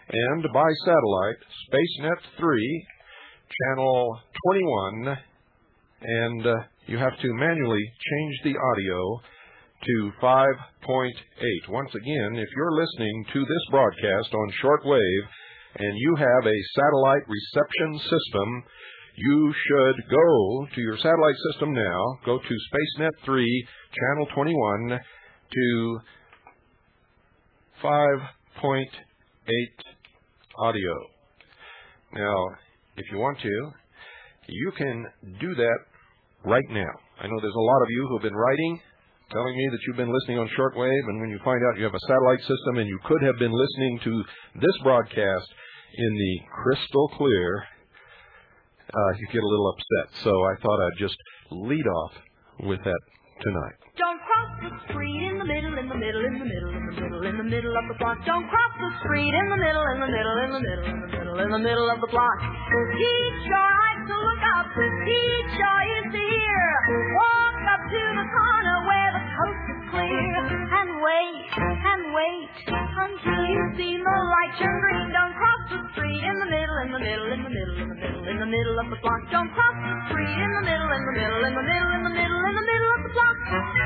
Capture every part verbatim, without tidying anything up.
and by satellite, SpaceNet three, channel twenty-one, and uh, you have to manually change the audio to five point eight. Once again, if you're listening to this broadcast on shortwave and you have a satellite reception system, you should go to your satellite system now, go to SpaceNet three, channel twenty-one, to five point eight audio. Now, if you want to, you can do that right now. I know there's a lot of you who have been writing, telling me that you've been listening on shortwave, and when you find out you have a satellite system and you could have been listening to this broadcast in the crystal clear, uh, you get a little upset. So I thought I'd just lead off with that tonight. Don't cross the street in the middle, in the middle, in the middle, in the middle, in the middle of the block. Don't cross the street in the middle, in the middle, in the middle, in the middle, in the middle of the block. Teach your eyes to look up, teach your ears to hear. Walk up to the corner where the coast is clear, and wait, and wait until you see the light turn green. Don't cross the street in the middle, in the middle, in the middle, in the middle, in the middle of the block. Don't cross the street in the middle, in the middle, in the middle, in the middle, in the middle of the block.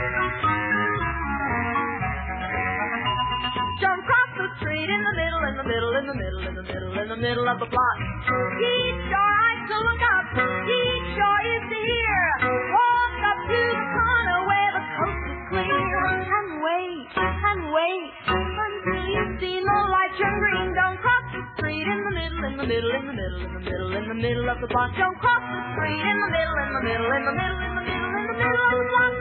Don't cross the street in the middle, in the middle, in the middle, in the middle, in the middle of the block. Teach your eyes to look up, teach your ears to hear. Walk up to the corner where the coast is clear, and wait, and wait until you see no light turn green. Don't cross the street in the middle, in the middle, in the middle, in the middle, in the middle of the block. Don't cross the street in the middle, in the middle, in the middle, in the middle, in the middle of the block.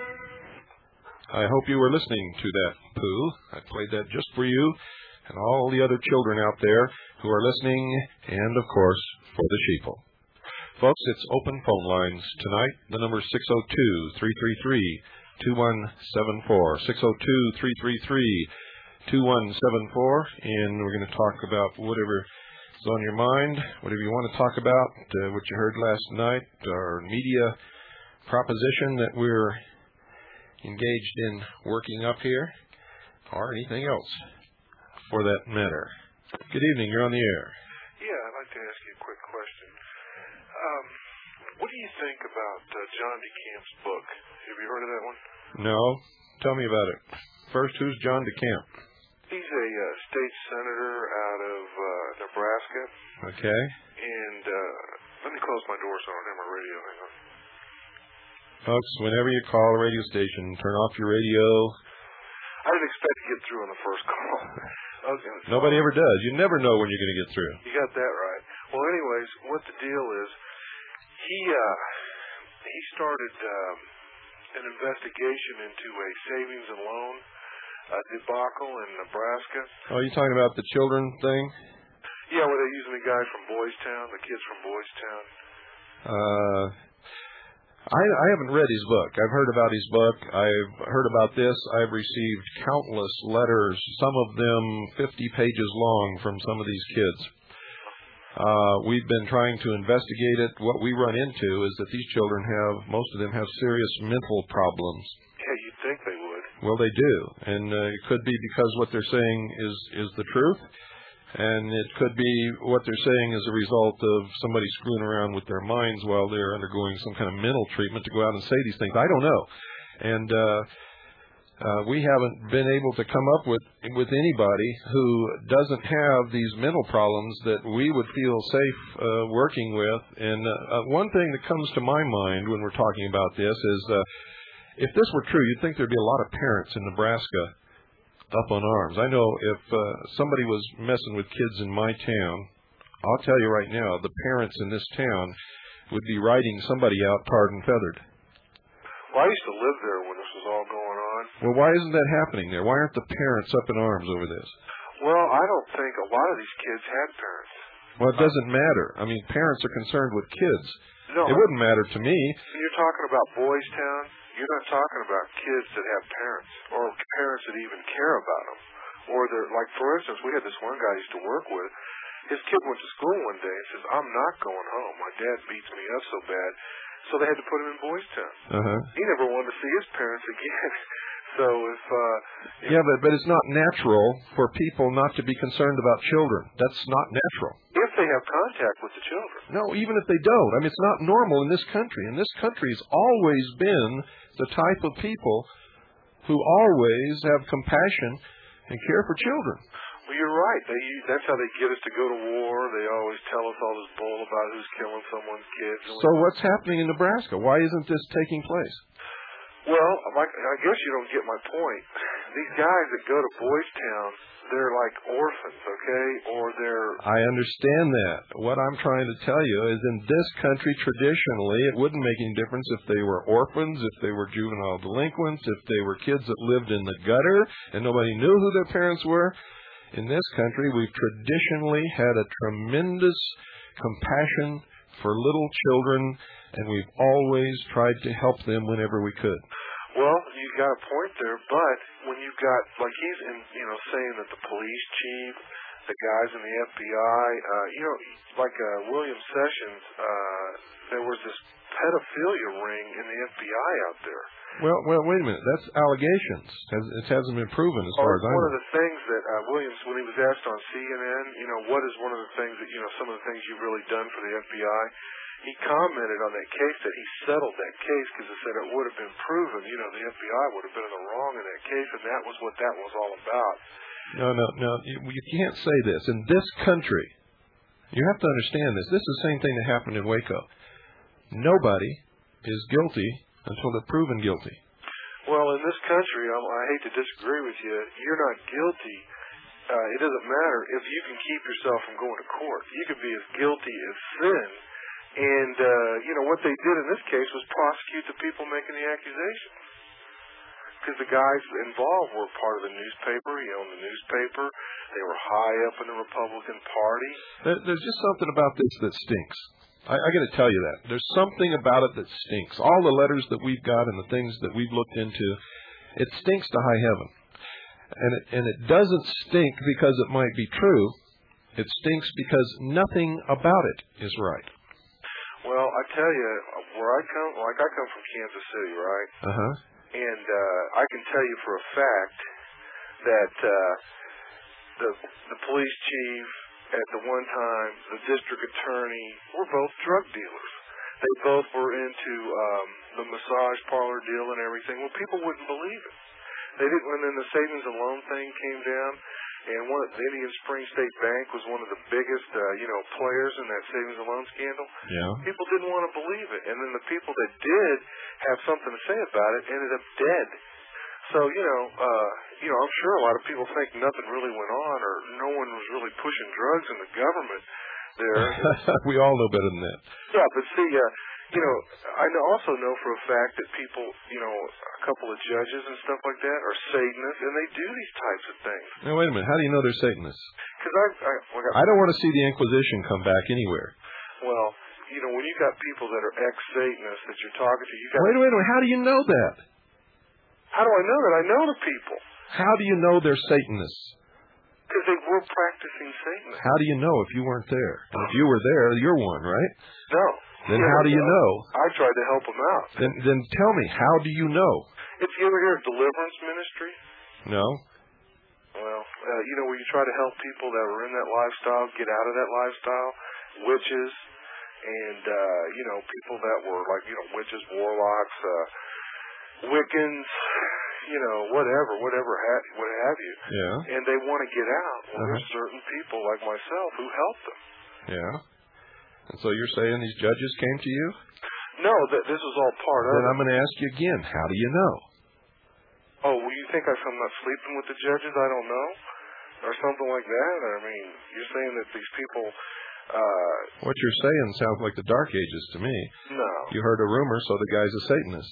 I hope you were listening to that, Pooh. I played that just for you and all the other children out there who are listening, and, of course, for the sheeple. Folks, it's open phone lines tonight. The number is six oh two, three three three, two one seven four, six oh two, three three three, two one seven four, and we're going to talk about whatever is on your mind, whatever you want to talk about, uh, what you heard last night, our media proposition that we're engaged in working up here, or anything else for that matter. Good evening, you're on the air. Yeah, I'd like to ask you a quick question. Um, what do you think about uh, John DeCamp's book? Have you heard of that one? No. Tell me about it. First, who's John DeCamp? He's a uh, state senator out of uh, Nebraska. Okay. And uh, let me close my door so I don't have my radio. Hang on. Folks, whenever you call a radio station, turn off your radio. I didn't expect to get through on the first call. Okay, Nobody ever does. You never know when you're going to get through. You got that right. Well, anyways, what the deal is, he uh, he started um, an investigation into a savings and loan uh, debacle in Nebraska. Oh, you talking about the children thing? Yeah, where they're using the guy from Boys Town, the kids from Boys Town. Uh... I, I haven't read his book. I've heard about his book. I've heard about this. I've received countless letters, some of them fifty pages long, from some of these kids. Uh, we've been trying to investigate it. What we run into is that these children have, most of them have serious mental problems. Yeah, you'd think they would. Well, they do. And uh, it could be because what they're saying is, is the truth. And it could be what they're saying as a result of somebody screwing around with their minds while they're undergoing some kind of mental treatment to go out and say these things. I don't know. And uh, uh, we haven't been able to come up with, with anybody who doesn't have these mental problems that we would feel safe uh, working with. And uh, one thing that comes to my mind when we're talking about this is uh, if this were true, you'd think there'd be a lot of parents in Nebraska up on arms. I know if uh, somebody was messing with kids in my town, I'll tell you right now, the parents in this town would be writing somebody out tarred and feathered. Well, I used to live there when this was all going on. Well, why isn't that happening there? Why aren't the parents up in arms over this? Well, I don't think a lot of these kids had parents. Well, it doesn't matter. I mean, parents are concerned with kids. No, it wouldn't matter to me. You're talking about Boys Town. You're not talking about kids that have parents or parents that even care about them. Or they're like, for instance, we had this one guy I used to work with. His kid went to school one day and says, "I'm not going home. My dad beats me up so bad." So they had to put him in Boys Town. Uh-huh. He never wanted to see his parents again. So if uh, if yeah, but but it's not natural for people not to be concerned about children. That's not natural. if they have contact with the children. No, even if they don't. I mean, it's not normal in this country. And this country has always been the type of people who always have compassion and care for children. Well, you're right. They that's how they get us to go to war. They always tell us all this bull about who's killing someone's kids. And So what's happening in Nebraska? Why isn't this taking place? Well, like, I guess you don't get my point. These guys that go to Boys Town, they're like orphans, okay? Or they're... I understand that. What I'm trying to tell you is in this country, traditionally, it wouldn't make any difference if they were orphans, if they were juvenile delinquents, if they were kids that lived in the gutter and nobody knew who their parents were. In this country, we've traditionally had a tremendous compassion for little children, and we've always tried to help them whenever we could. Well, you got a point there, but when you got, like he's in, you know, saying that the police chief, the guys in the F B I, uh, you know, like uh, William Sessions, uh, there was this pedophilia ring in the F B I out there. Well, well, wait a minute. That's allegations. It hasn't been proven as far as I know. One of the things that uh, Williams, when he was asked on C N N, you know, what is one of the things that, you know, some of the things you've really done for the F B I, he commented on that case that he settled that case because he said it would have been proven, you know, the F B I would have been in the wrong in that case, and that was what that was all about. No, no, no. You, you can't say this. In this country, you have to understand this. This is the same thing that happened in Waco. Nobody is guilty until they're proven guilty. Well, in this country, I, I hate to disagree with you, you're not guilty. Uh, it doesn't matter if you can keep yourself from going to court. You could be as guilty as sin. And, uh, you know, what they did in this case was prosecute the people making the accusations. Because the guys involved were part of the newspaper. He owned the newspaper. They were high up in the Republican Party. There, there's just something about this that stinks. I, I got to tell you that. There's something about it that stinks. All the letters that we've got and the things that we've looked into, it stinks to high heaven. And it, and it doesn't stink because it might be true. It stinks because nothing about it is right. Well, I tell you, where I come, like I come from Kansas City, right? Uh-huh. And uh, I can tell you for a fact that uh, the the police chief, at the one time, the district attorney, were both drug dealers. They both were into um, the massage parlor deal and everything. Well, people wouldn't believe it. They didn't. When then the savings and loan thing came down, and one of the Indian Springs State Bank was one of the biggest, uh, you know, players in that savings and loan scandal. Yeah. People didn't want to believe it, and then the people that did have something to say about it ended up dead. So, you know, uh, you know, I'm sure a lot of people think nothing really went on, or no one was really pushing drugs in the government there. We all know better than that. Yeah, but see, uh, you know, I know, also know for a fact that people, you know, a couple of judges and stuff like that are Satanists, and they do these types of things. Now, wait a minute. How do you know they're Satanists? Because I, I, well, I, I don't want to see the Inquisition come back anywhere. well, you know, when you got people that are ex-Satanists that you're talking to, you got. Wait, wait, wait. How do you know that? How do I know that? I know the people. How do you know they're Satanists? Because they were practicing Satanism. How do you know if you weren't there? And if you were there, you're one, right? No. Then Yeah, how do you no. know? I tried to help them out. Then, then tell me, how do you know? If you ever hear of deliverance ministry, No. well, uh, you know, where you try to help people that were in that lifestyle get out of that lifestyle, witches, and, uh, you know, people that were like, you know, witches, warlocks, uh, Wiccans, you know, whatever, whatever, ha- what have you. Yeah. And they want to get out. Well, Uh-huh. there's certain people like myself who help them. Yeah. And so you're saying these judges came to you? No, th- this is all part of Then it. I'm going to ask you again, how do you know? Oh, well, you think I'm not sleeping with the judges? I don't know? Or something like that? I mean, you're saying that these people, uh... What you're saying sounds like the Dark Ages to me. No. You heard a rumor, so the guy's a Satanist.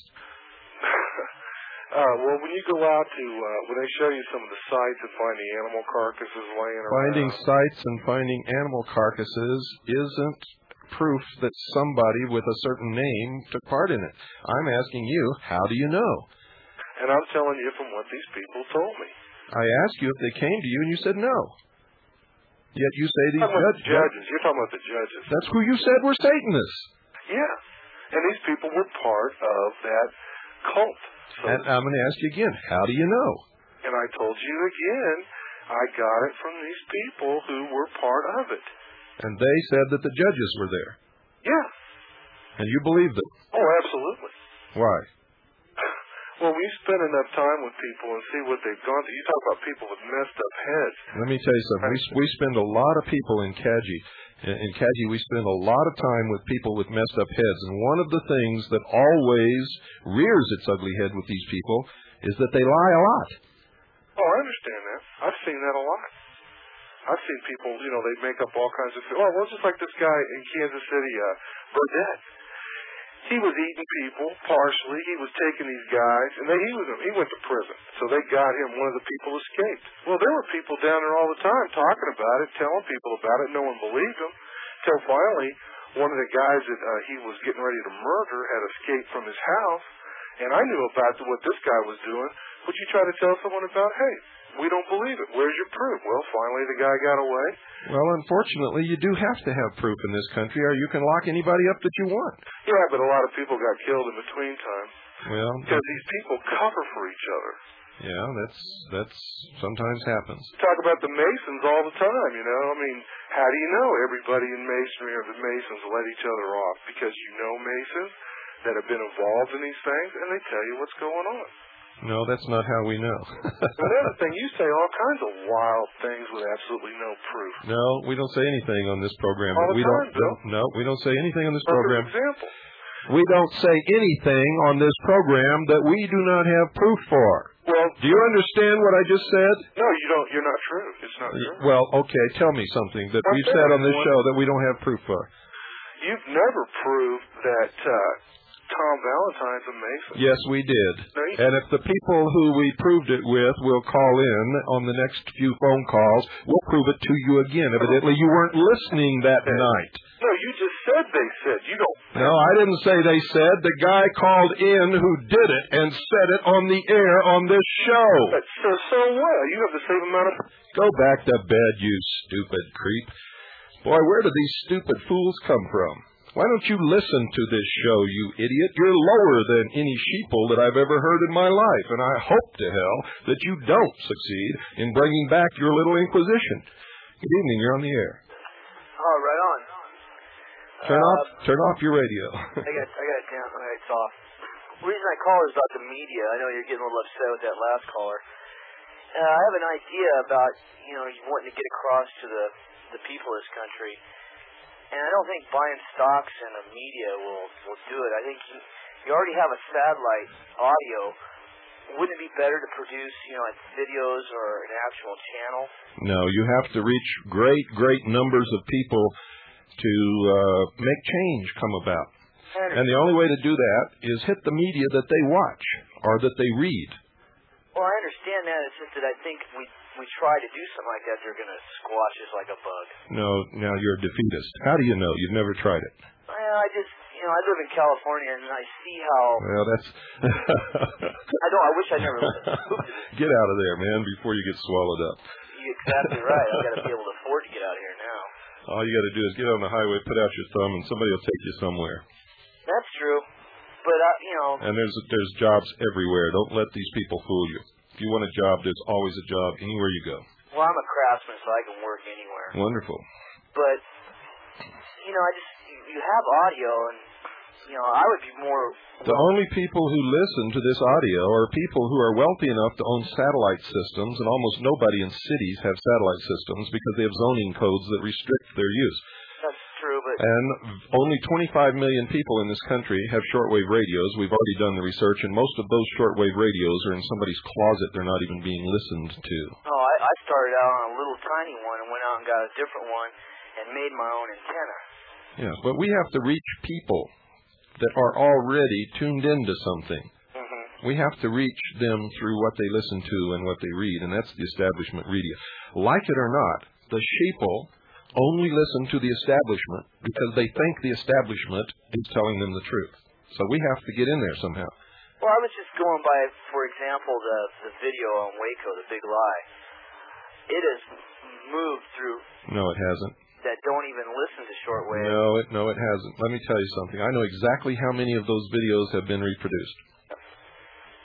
uh, well, when you go out to, uh, when they show you some of the sites and find the animal carcasses laying around... Finding sites and finding animal carcasses isn't proof that somebody with a certain name took part in it. I'm asking you, how do you know? And I'm telling you from what these people told me. I asked you if they came to you, and you said no. Yet you say these You're talking about judges... the judges. You're talking about the judges. That's who you said were Satanists. Yeah. And these people were part of that cult. So, and I'm going to ask you again, how do you know? And I told you again, I got it from these people who were part of it. And they said that the judges were there. Yeah. And you believe them? Oh, absolutely. Why? Well, we spend enough time with people and see what they've gone through. You talk about people with messed up heads. Let me tell you something. We, we spend a lot of people in Kaji. In, in Kaji, we spend a lot of time with people with messed up heads. And one of the things that always rears its ugly head with these people is that they lie a lot. Oh, I understand that. I've seen that a lot. I've seen people, you know, they make up all kinds of... Oh, well, just like this guy in Kansas City, uh, Burdett. He was eating people, partially. He was taking these guys, and they, he was he went to prison. So they got him. One of the people escaped. Well, there were people down there all the time talking about it, telling people about it. No one believed them. Till finally, one of the guys that uh, he was getting ready to murder had escaped from his house, and I knew about what this guy was doing. Would you try to tell someone about, hey, we don't believe it. Where's your proof? Well, finally the guy got away. Well, unfortunately, you do have to have proof in this country, or you can lock anybody up that you want. Yeah, but a lot of people got killed in between time. Well, because these people cover for each other. Yeah, that's that's sometimes happens. We talk about the Masons all the time, you know. I mean, how do you know everybody in Masonry or the Masons let each other off? Because you know Masons that have been involved in these things, and they tell you what's going on. No, that's not how we know. Another thing, you say all kinds of wild things with absolutely no proof. No, we don't say anything on this program. All the we time, don't, Bill. No, we don't say anything on this Perfect program. example. We don't say anything on this program that we do not have proof for. Well, do you understand what I just said? No, you don't. You're not true. It's not true. Well, okay, tell me something that I'm we've said on this one, show that we don't have proof for. You've never proved that uh, Tom Valentine's a Mason. Yes, we did. No, you and if the people who we proved it with will call in on the next few phone calls, we'll prove it to you again. Evidently, you weren't listening that night. No, you just said they said. You don't. No, I didn't say they said. The guy called in who did it and said it on the air on this show. But so, so what? You have the same amount of... Go back to bed, you stupid creep. Boy, where do these stupid fools come from? Why don't you listen to this show, you idiot? You're lower than any sheeple that I've ever heard in my life, and I hope to hell that you don't succeed in bringing back your little Inquisition. Good evening, you're on the air. Oh, right on. Turn uh, off turn off your radio. I got I got it down. All right, it's off. The reason I call is about the media. I know you're getting a little upset with that last caller. Uh, I have an idea about, you know, you wanting to get across to the, the people of this country. And I don't think buying stocks in the media will, will do it. I think you, you already have a satellite audio. Wouldn't it be better to produce, you know, like videos or an actual channel? No, you have to reach great, great numbers of people to uh, make change come about. And the only way to do that is hit the media that they watch or that they read. Well, I understand that. It's just that I think if we, we try to do something like that, they're going to squash us like a bug. No, now you're a defeatist. How do you know? You've never tried it. Well, I just, you know, I live in California, and I see how... Well, that's... I don't, I wish I never lived. Get out of there, man, before you get swallowed up. You're exactly right. I've got to be able to afford to get out of here now. All you got to do is get on the highway, put out your thumb, and somebody will take you somewhere. That's true. But, uh, you know... And there's there's jobs everywhere. Don't let these people fool you. If you want a job, there's always a job anywhere you go. Well, I'm a craftsman, so I can work anywhere. Wonderful. But, you know, I just... You have audio, and, you know, I would be more... The only people who listen to this audio are people who are wealthy enough to own satellite systems, and almost nobody in cities have satellite systems because they have zoning codes that restrict their use. That's true, but... And only twenty-five million people in this country have shortwave radios. We've already done the research, and most of those shortwave radios are in somebody's closet. They're not even being listened to. Oh, I, I started out on a little tiny one and went out and got a different one and made my own antenna. Yeah, but we have to reach people that are already tuned into something. Mm-hmm. We have to reach them through what they listen to and what they read, and that's the establishment media. Like it or not, the sheeple only listen to the establishment because they think the establishment is telling them the truth. So we have to get in there somehow. Well, I was just going by, for example, the the video on Waco, The Big Lie. It has moved through... No, it hasn't. That don't even listen to shortwave. No, it no, it hasn't. Let me tell you something. I know exactly how many of those videos have been reproduced.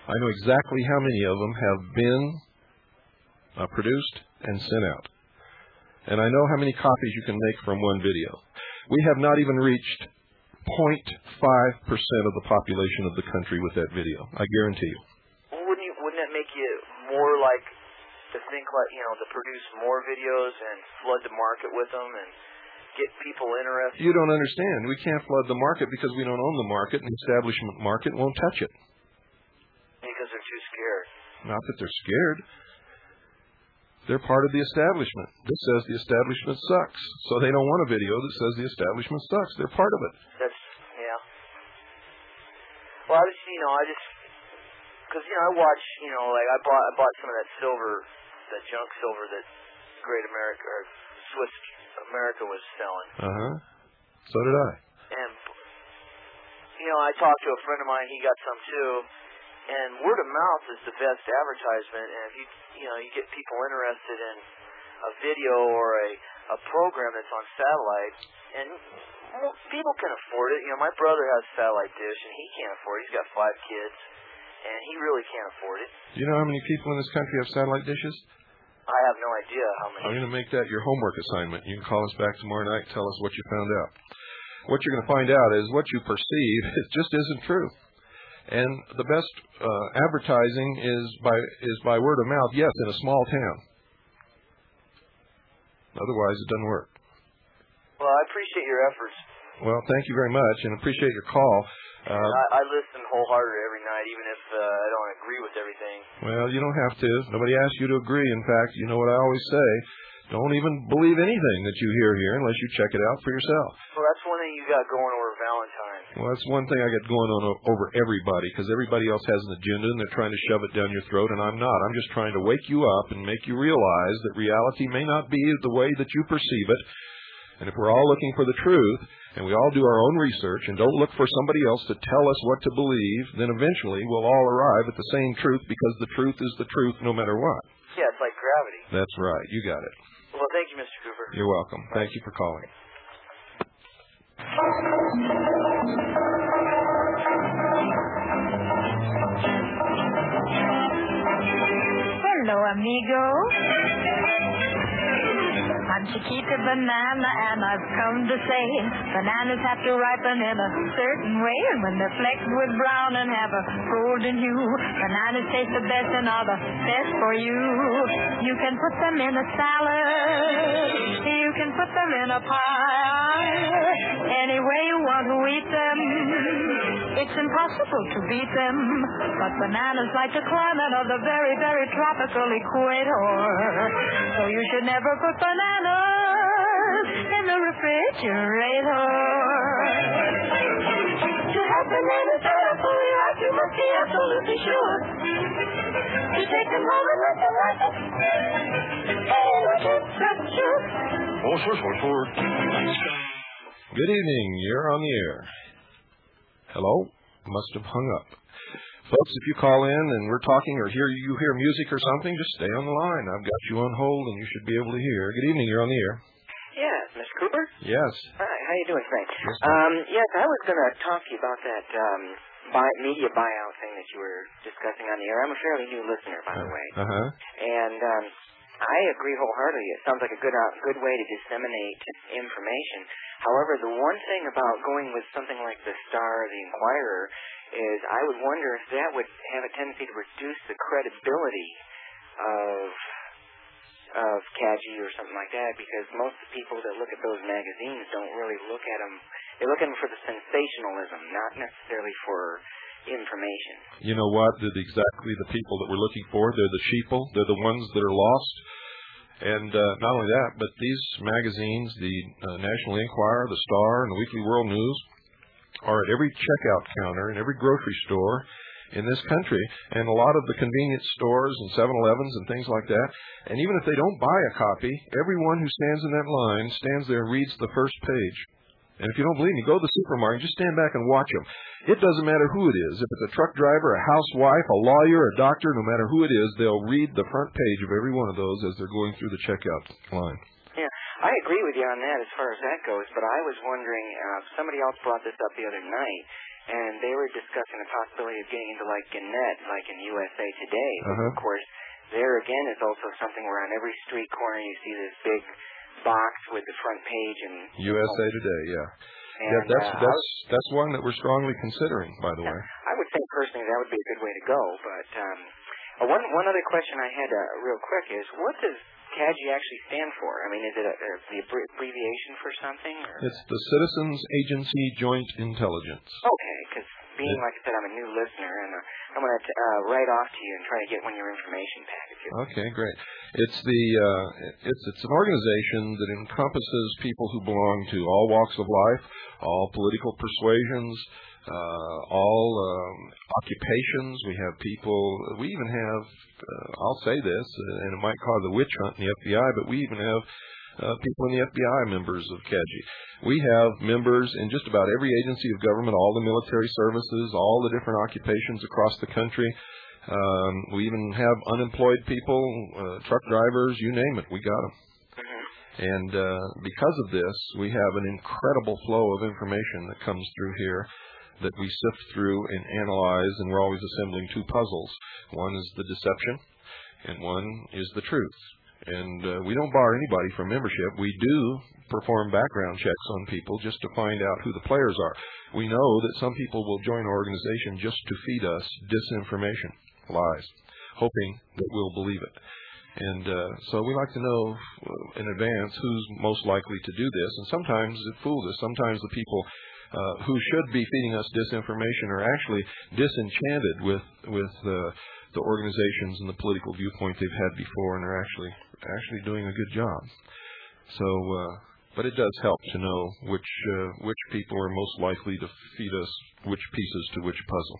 I know exactly how many of them have been uh, produced and sent out. And I know how many copies you can make from one video. We have not even reached zero point five percent of the population of the country with that video. I guarantee you. Well, wouldn't you, wouldn't that make you more like to think like, you know, to produce more videos and flood the market with them and get people interested? You don't understand. We can't flood the market because we don't own the market, and the establishment market won't touch it. Because they're too scared. Not that they're scared. They're part of the establishment. This says the establishment sucks. So they don't want a video that says the establishment sucks. They're part of it. That's, yeah. Well, I just, you know, I just, because, you know, I watch, you know, like I bought, I bought some of that silver, that junk silver that Great America, or Swiss America was selling. Uh-huh. So did I. And, you know, I talked to a friend of mine, he got some too. And word of mouth is the best advertisement. And if you, you know, you get people interested in a video or a, a program that's on satellite, and well, people can afford it. You know, my brother has satellite dish, and he can't afford it. He's got five kids, and he really can't afford it. Do you know how many people in this country have satellite dishes? I have no idea how many. I'm going to make that your homework assignment. You can call us back tomorrow night and tell us what you found out. What you're going to find out is what you perceive, it just isn't true. And the best uh, advertising is by is by word of mouth, yes, in a small town. Otherwise, it doesn't work. Well, I appreciate your efforts. Well, thank you very much, and appreciate your call. Uh, I, I listen wholeheartedly every night, even if uh, I don't agree with everything. Well, you don't have to. Nobody asks you to agree. In fact, you know what I always say. Don't even believe anything that you hear here unless you check it out for yourself. Well, that's one thing you got going over Valentine's. Well, that's one thing I got going on over everybody, because everybody else has an agenda and they're trying to shove it down your throat, and I'm not. I'm just trying to wake you up and make you realize that reality may not be the way that you perceive it. And if we're all looking for the truth, and we all do our own research and don't look for somebody else to tell us what to believe, then eventually we'll all arrive at the same truth, because the truth is the truth no matter what. Yeah, it's like gravity. That's right. You got it. Well, thank you, Mister Cooper. You're welcome. Thank you for calling. Hello, amigo. I'm Chiquita Banana, and I've come to say bananas have to ripen in a certain way, and when they're flecked with brown and have a golden hue, bananas taste the best and are the best for you. You can put them in a salad, you can put them in a pie, any way you want to eat them. It's impossible to beat them, but bananas like to climb out of the very, very tropical equator. So you should never put bananas in the refrigerator. To have bananas better for your life, you must be absolutely sure to take them home and let them ripen in a temperature. Oh, sure, sure, sure. Good evening. You're on the air. Hello? Must have hung up. Folks, if you call in and we're talking or hear you hear music or something, just stay on the line. I've got you on hold and you should be able to hear. Good evening. You're on the air. Yes, Mister Cooper? Yes. Hi, how you doing, Frank? Yes, um, yes, I was going to talk to you about that um, buy, media buyout thing that you were discussing on the air. I'm a fairly new listener, by the way. Uh-huh. And um, I agree wholeheartedly. It sounds like a good uh, good way to disseminate information. However, the one thing about going with something like the Star or the Inquirer is I would wonder if that would have a tendency to reduce the credibility of of C A G I or something like that, because most of the people that look at those magazines don't really look at them. They look at them for the sensationalism, not necessarily for information. You know what? They're the, exactly the people that we're looking for. They're the sheeple. They're the ones that are lost. And uh, not only that, but these magazines, the uh, National Enquirer, the Star, and the Weekly World News, are at every checkout counter in every grocery store in this country, and a lot of the convenience stores and seven elevens and things like that. And even if they don't buy a copy, everyone who stands in that line stands there and reads the first page. And if you don't believe me, go to the supermarket, just stand back and watch them. It doesn't matter who it is. If it's a truck driver, a housewife, a lawyer, a doctor, no matter who it is, they'll read the front page of every one of those as they're going through the checkout line. Yeah, I agree with you on that as far as that goes, but I was wondering, uh, somebody else brought this up the other night, and they were discussing the possibility of getting into like Gannett, like in U S A Today. Uh-huh. Of course, there again is also something where on every street corner you see this big box with the front page and U S A Today, yeah. And, yeah, that's uh, that's that's one that we're strongly considering, by the way. I would think personally that would be a good way to go. But um, uh, one one other question I had, uh, real quick, is what does C A G I actually stand for? I mean, is it a, a, the abbreviation for something? Or? It's the Citizens Agency Joint Intelligence. Okay, because being, like I said, I'm a new listener, and uh, I'm going to uh, write off to you and try to get one of your information packages. Okay, great. It's the uh, it's it's an organization that encompasses people who belong to all walks of life, all political persuasions, uh, all um, occupations. We have people. We even have. Uh, I'll say this, and it might cause a witch hunt in the F B I, but we even have uh, people in the F B I members of C A G I. We have members in just about every agency of government, all the military services, all the different occupations across the country. Um, we even have unemployed people, uh, truck drivers, you name it, we got them. And uh, because of this, we have an incredible flow of information that comes through here that we sift through and analyze, and we're always assembling two puzzles. One is the deception, and one is the truth. And uh, we don't bar anybody from membership. We do perform background checks on people just to find out who the players are. We know that some people will join our organization just to feed us disinformation, lies, hoping that we'll believe it. And uh, so we like to know in advance who's most likely to do this. And sometimes it fools us. Sometimes the people uh, who should be feeding us disinformation are actually disenchanted with with uh, the organizations and the political viewpoint they've had before, and are actually actually doing a good job. So, uh, but it does help to know which uh, which people are most likely to feed us which pieces to which puzzle.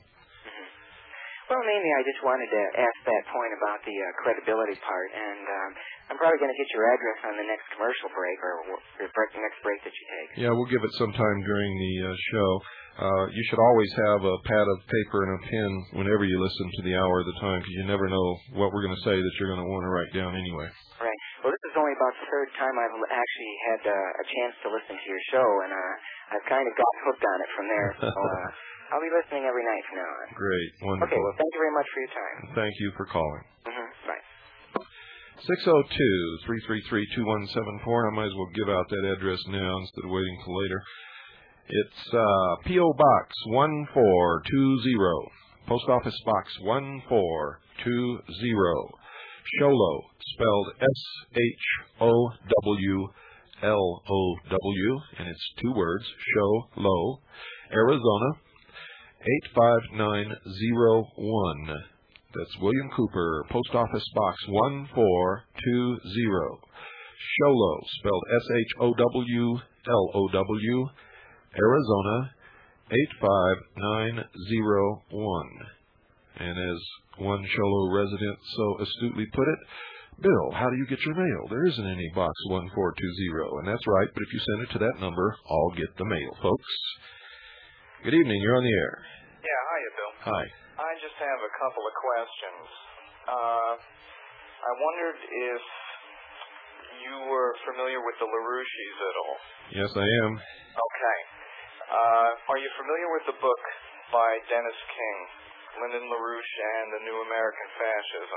Well, mainly I just wanted to ask that point about the uh, credibility part, and um, I'm probably going to get your address on the next commercial break, or the next break that you take. Yeah, we'll give it some time during the uh, show. Uh, you should always have a pad of paper and a pen whenever you listen to the hour of the time, because you never know what we're going to say that you're going to want to write down anyway. Right. Well, this is only about the third time I've actually had uh, a chance to listen to your show, and uh, I've kind of got hooked on it from there. So uh, I'll be listening every night from now on. Great. Wonderful. Okay, well, thank you very much for your time. Thank you for calling. Mm-hmm. Bye. six oh two, three three three, two one seven four. I might as well give out that address now instead of waiting till later. It's uh, P O. Box one four two zero, Post Office Box one four two zero, Sholo, spelled S H O W L O W, and it's two words, Sholo, Arizona, eight five nine zero one. That's William Cooper, Post Office Box one four two zero, Sholo, spelled S H O W L O W, Arizona, eight five nine zero one. And as one Sholo resident so astutely put it, Bill, how do you get your mail? There isn't any box one four two zero. And that's right, but if you send it to that number, I'll get the mail, folks. Good evening, you're on the air. Yeah, hiya, Bill. Hi. I just have a couple of questions. Uh, I wondered if you were familiar with the LaRouches at all. Yes, I am. Okay. Uh, are you familiar with the book by Dennis King, Lyndon LaRouche and the New American Fascism?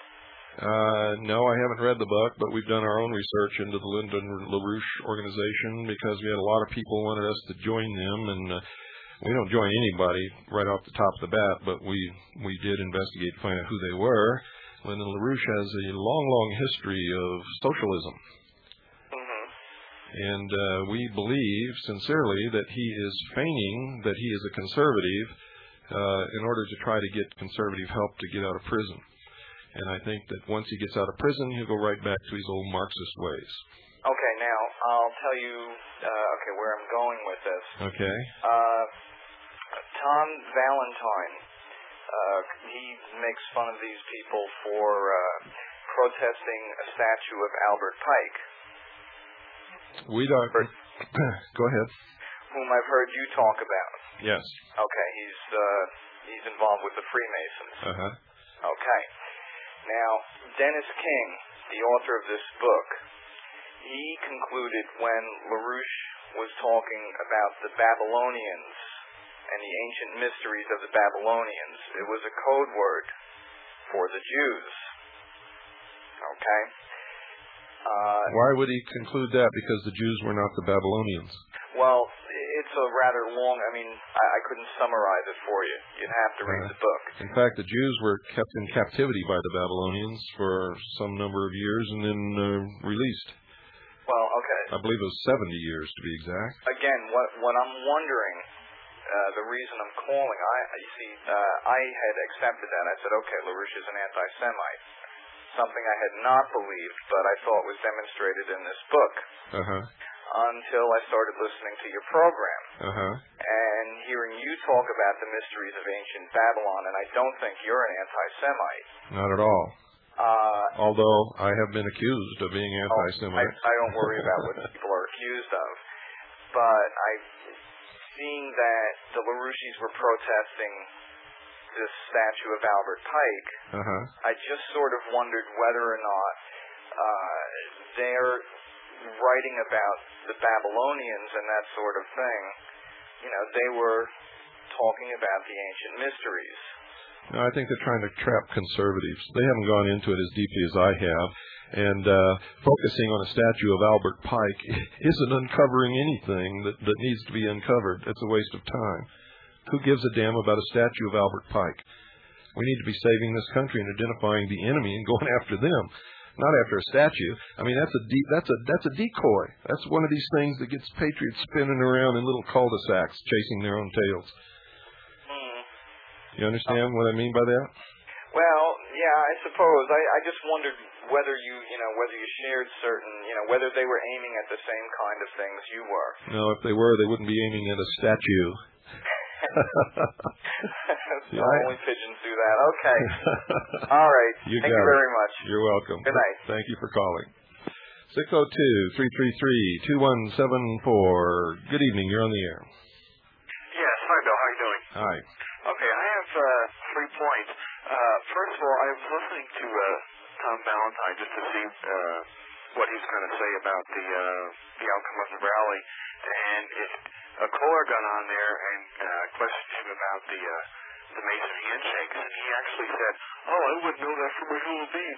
Uh, no, I haven't read the book, but we've done our own research into the Lyndon LaRouche organization because we had a lot of people wanted us to join them, and uh, we don't join anybody right off the top of the bat, but we, we did investigate to find out who they were. Lyndon LaRouche has a long, long history of socialism. Mm-hmm. And uh, we believe sincerely that he is feigning that he is a conservative uh, in order to try to get conservative help to get out of prison. And I think that once he gets out of prison, he'll go right back to his old Marxist ways. Okay, now I'll tell you uh, okay, where I'm going with this. Okay. Uh, Tom Valentine, uh, he makes fun of these people for uh, protesting a statue of Albert Pike. We don't. Go ahead. Whom I've heard you talk about. Yes. Okay, he's uh, he's involved with the Freemasons. Uh-huh. Okay. Now, Dennis King, the author of this book, he concluded when LaRouche was talking about the Babylonians and the ancient mysteries of the Babylonians. It was a code word for the Jews. Okay? Uh, Why would he conclude that? Because the Jews were not the Babylonians. Well, it's a rather long, I mean, I, I couldn't summarize it for you. You'd have to read Uh, the book. In fact, the Jews were kept in captivity by the Babylonians for some number of years and then uh, released. Well, okay. I believe it was seventy years to be exact. Again, what what I'm wondering, uh, the reason I'm calling, I you see, uh, I had accepted that. I said, okay, LaRouche is an anti-Semite. Something I had not believed, but I thought was demonstrated in this book. Uh-huh. Until I started listening to your program. Uh-huh. And hearing you talk about the mysteries of ancient Babylon, and I don't think you're an anti-Semite. Not at all. Uh, Although I have been accused of being anti-Semite. I, I don't worry about what people are accused of. But I, seeing that the LaRouches were protesting this statue of Albert Pike, Uh-huh. I just sort of wondered whether or not uh, they're writing about the Babylonians and that sort of thing. You know, they were talking about the ancient mysteries. No, I think they're trying to trap conservatives. They haven't gone into it as deeply as I have. And uh, focusing on a statue of Albert Pike isn't uncovering anything that, that needs to be uncovered. It's a waste of time. Who gives a damn about a statue of Albert Pike? We need to be saving this country and identifying the enemy and going after them, not after a statue. I mean, that's a de- that's a that's a decoy. That's one of these things that gets patriots spinning around in little cul-de-sacs, chasing their own tails. Hmm. You understand what I mean by that? Well, yeah, I suppose. I, I just wondered whether you, you know, whether you shared certain, you know, whether they were aiming at the same kind of things you were. No, if they were, they wouldn't be aiming at a statue. Yeah, only pigeons do that. Okay. All right. You Thank got you it. very much. You're welcome. Good night. Thank you for calling. six oh two, three three three, two one seven four. Good evening. You're on the air. Yes. Hi, Bill. How are you doing? Hi. Okay. I have uh, three points. Uh, first of all, I was listening to uh, Tom Valentine just to see uh, what he's going to say about the uh, the outcome of the rally, and it, a caller got on there and uh, questioned him about the uh, the Mason handshakes, and he actually said, "Oh, I wouldn't know that from a human being."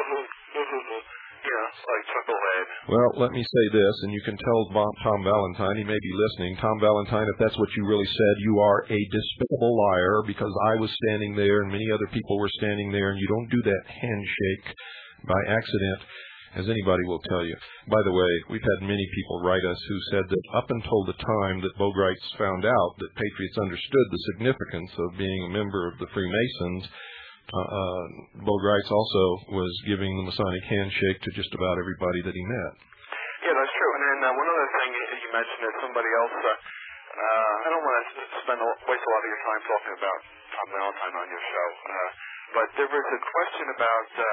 Yeah, like chucklehead. Well, let me say this, and you can tell Bob, Tom Valentine, he may be listening. Tom Valentine, if that's what you really said, you are a despicable liar, because I was standing there and many other people were standing there, and you don't do that handshake by accident, as anybody will tell you. By the way, we've had many people write us who said that up until the time that Bogarts found out that Patriots understood the significance of being a member of the Freemasons, Uh, uh, Bogarts also was giving the Masonic handshake to just about everybody that he met. Yeah, that's true. And then uh, one other thing you mentioned that somebody else, uh, uh, I don't want to spend a, waste a lot of your time talking about Tom Valentine on your show, uh, but there was a question about uh,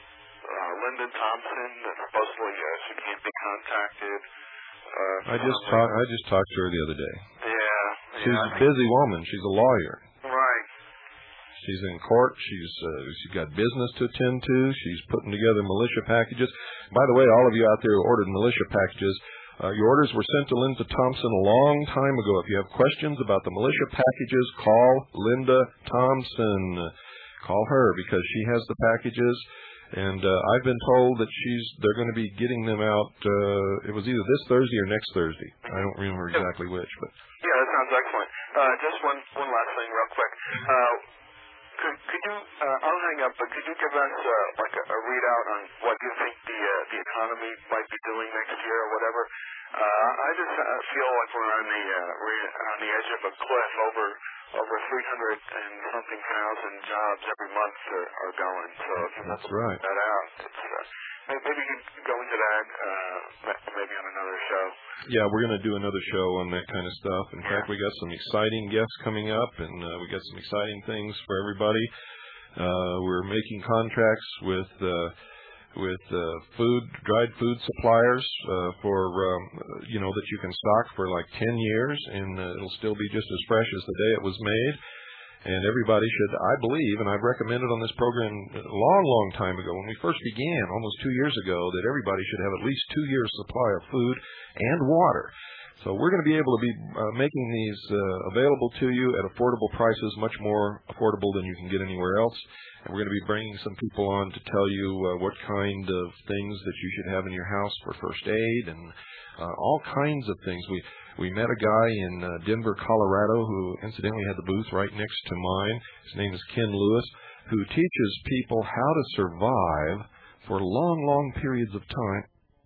uh, Lyndon Thompson, that supposedly uh, she can't be contacted. Uh, I just talked. I just talked to her the other day. Yeah. She's yeah. a busy woman. She's a lawyer. Right. She's in court. She's uh, she's got business to attend to. She's putting together militia packages. By the way, all of you out there who ordered militia packages, uh, your orders were sent to Linda Thompson a long time ago. If you have questions about the militia packages, call Linda Thompson. Call her because she has the packages. And uh, I've been told that she's they're going to be getting them out. Uh, it was either this Thursday or next Thursday. I don't remember exactly which, but yeah, that sounds excellent. Uh, just one one last thing, real quick. Uh, could could you? Uh, I'll hang up, but could you give us uh, like a, a readout on what you think the uh, the economy might be doing next year or whatever? Uh, I just uh, feel like we're on the uh, we're on the edge of a cliff. Over over three hundred and something thousand jobs every month are, are going. So if you that's want to right. that out, it's, uh, maybe you could go into that uh, maybe on another show. yeah, we're going to do another show on that kind of stuff. In fact, we got some exciting guests coming up, and uh, we got some exciting things for everybody. Uh, we're making contracts with uh, with uh, food, dried food suppliers uh, for um, you know that you can stock for like ten years, and uh, it'll still be just as fresh as the day it was made. And everybody should, I believe, and I've recommended on this program a long, long time ago, when we first began, almost two years ago, that everybody should have at least two years' supply of food and water. So we're going to be able to be uh, making these uh, available to you at affordable prices, much more affordable than you can get anywhere else. And we're going to be bringing some people on to tell you uh, what kind of things that you should have in your house for first aid and uh, all kinds of things. We we met a guy in uh, Denver, Colorado, who incidentally had the booth right next to mine. His name is Ken Lewis, who teaches people how to survive for long, long periods of time.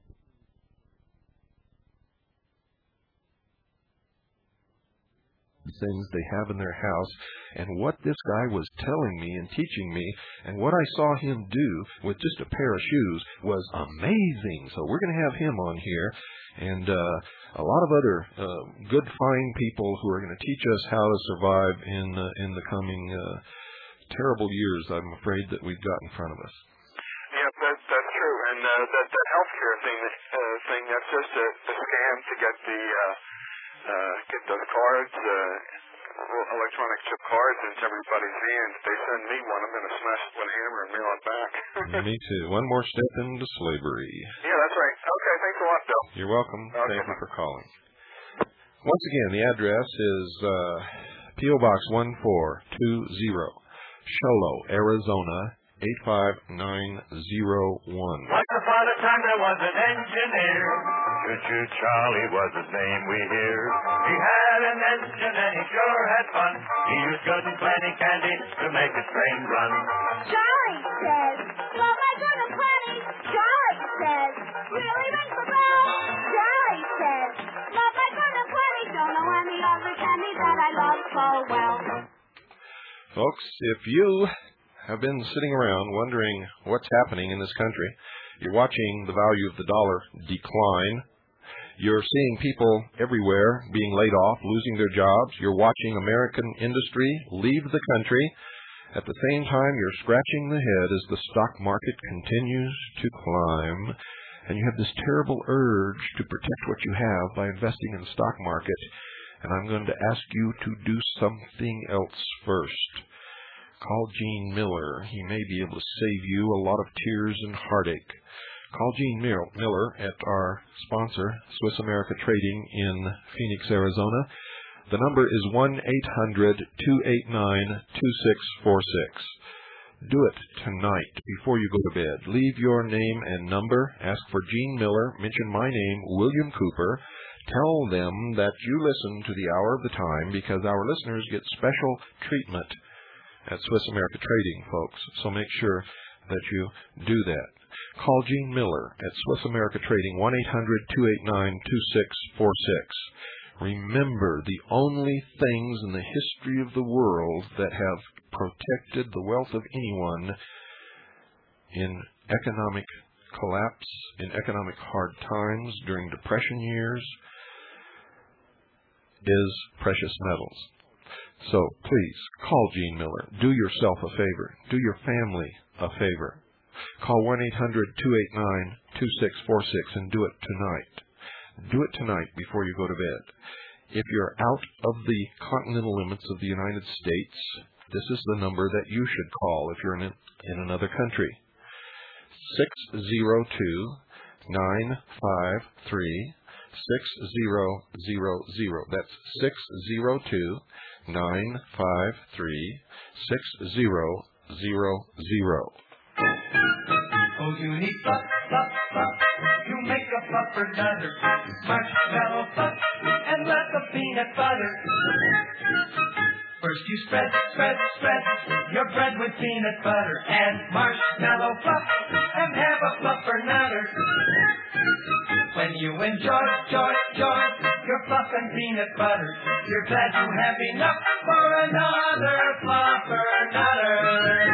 Things they have in their house, and what this guy was telling me and teaching me and what I saw him do with just a pair of shoes was amazing. So we're going to have him on here, and uh, a lot of other uh, good fine people who are going to teach us how to survive in uh, in the coming uh, terrible years, I'm afraid, that we've got in front of us. Yeah, that, that's true. And uh, that, that healthcare thing, uh, thing that's just a, a scam to get the uh, uh, get those cards, uh, electronic chip cards into everybody's hands. They send me one, I'm going to smash it with a hammer and mail it back. Me too. One more step into slavery. Yeah, that's right. Okay, thanks a lot, Bill. You're welcome. Okay. Thank you for calling. Once again, the address is uh, P O Box one four two zero, Sholo, Arizona, eight five nine zero one. Once upon a time there was an engineer. Choo-choo Charlie was his name we hear. He had an engine and he sure had fun. He used good and plenty candy to make his train run. Charlie says, well, my good and plenty. Charlie says, really ring the bell. Charlie says, well, my good and plenty. Don't know any other candy that I love so well. Folks, if you have been sitting around wondering what's happening in this country, you're watching the value of the dollar decline. You're seeing people everywhere being laid off, losing their jobs. You're watching American industry leave the country. At the same time, you're scratching the head as the stock market continues to climb. And you have this terrible urge to protect what you have by investing in the stock market. And I'm going to ask you to do something else first. Call Gene Miller. He may be able to save you a lot of tears and heartache. Call Gene Miller at our sponsor, Swiss America Trading in Phoenix, Arizona. The number is one eight hundred two eight nine two six four six. Do it tonight before you go to bed. Leave your name and number. Ask for Gene Miller. Mention my name, William Cooper. Tell them that you listen to the Hour of the Time because our listeners get special treatment at Swiss America Trading, folks. So make sure that you do that. Call Gene Miller at Swiss America Trading, one eight hundred two eight nine two six four six. Remember, the only things in the history of the world that have protected the wealth of anyone in economic collapse, in economic hard times, during depression years, is precious metals. So please, call Gene Miller. Do yourself a favor. Do your family a favor. Call one eight hundred two eight nine two six four six and do it tonight. Do it tonight before you go to bed. If you're out of the continental limits of the United States, this is the number that you should call if you're in, in another country. six zero two nine five three six zero zero zero. That's six zero two nine five three six zero zero zero. Oh, you need puff, puff, puff. You make a puffer nutter. Marshmallow puff and lots of peanut butter. First you spread, spread, spread your bread with peanut butter and marshmallow puff and have a puffer nutter. When you enjoy, joy, joy your puff and peanut butter, you're glad you have enough for another puffer nutter.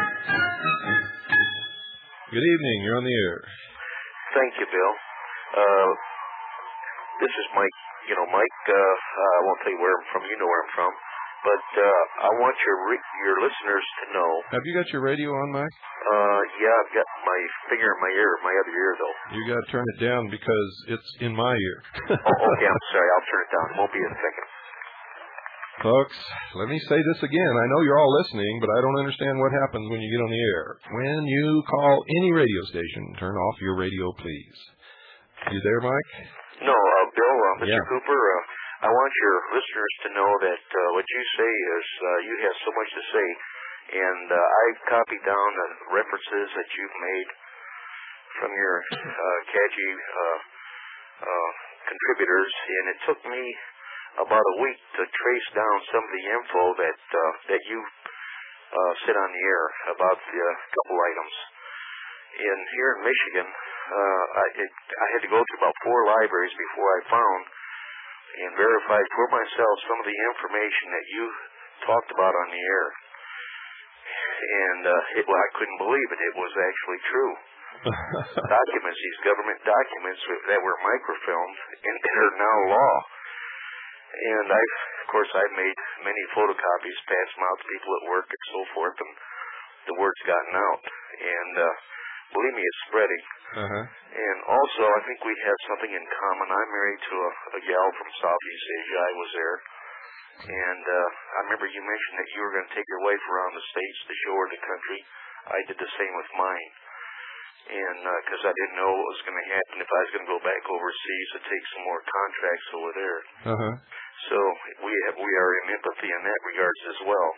Good evening. You're on the air. Thank you, Bill. Uh, this is Mike. You know, Mike, uh, I won't tell you where I'm from. You know where I'm from. But uh, I want your re- your listeners to know. Have you got your radio on, Mike? Uh, yeah, I've got my finger in my ear, my other ear, though. You got to turn it down because it's in my ear. Oh, okay, I'm sorry. I'll turn it down. It won't be a second. Folks, let me say this again. I know you're all listening, but I don't understand what happens when you get on the air. When you call any radio station, turn off your radio, please. You there, Mike? No, uh, Bill, uh, Mister Yeah. Cooper, uh, I want your listeners to know that uh, what you say is uh, you have so much to say, and uh, I've copied down the references that you've made from your uh, C A G I uh, uh, contributors, and it took me about a week to trace down some of the info that uh, that you uh, said on the air about the uh, couple items. In here in Michigan, uh, I, it, I had to go through about four libraries before I found and verified for myself some of the information that you talked about on the air. And uh, it, well, I couldn't believe it. It was actually true. Documents, these government documents that were microfilmed, and are now law. And I, of course, I've made many photocopies, passed them out to people at work and so forth, and the word's gotten out. And uh, believe me, it's spreading. Uh-huh. And also, I think we have something in common. I'm married to a, a gal from Southeast Asia. I was there. And uh, I remember you mentioned that you were going to take your wife around the States to show her the country. I did the same with mine. And because uh, I didn't know what was going to happen if I was going to go back overseas to take some more contracts over there. Uh-huh. So we have, we are in empathy in that regards as well.